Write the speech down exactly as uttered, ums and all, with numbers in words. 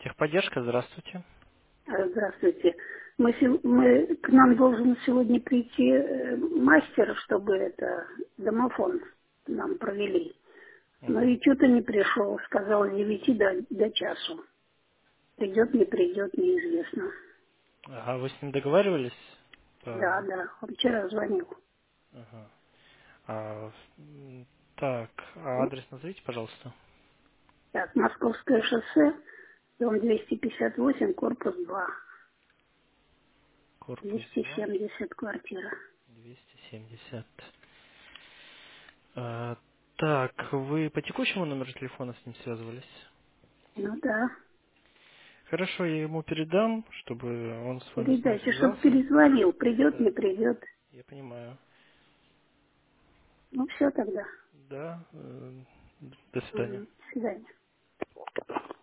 Техподдержка, здравствуйте. А, Здравствуйте. Мы, сел- мы- к нам должен сегодня прийти э, мастер, чтобы это домофон нам провели. Но Мгм. и что-то не пришел. Сказал с девяти до, до часу. Придет, не придет, неизвестно. А вы с ним договаривались? По- Да, да, он вчера звонил. Ага. А, м, так, а адрес назовите, пожалуйста. Так, Московское шоссе, дом двести пятьдесят восемь, корпус два, Корпус двести два, семьдесят квартира. двести семьдесят. А, так, вы по текущему номеру телефона с ним связывались? Ну да. Хорошо, я ему передам, чтобы он с вами снова Передайте, чтобы связался. перезвонил. Придет, не Да, придет. я понимаю. Ну все тогда. Да, э, до свидания. Мгм. До свидания.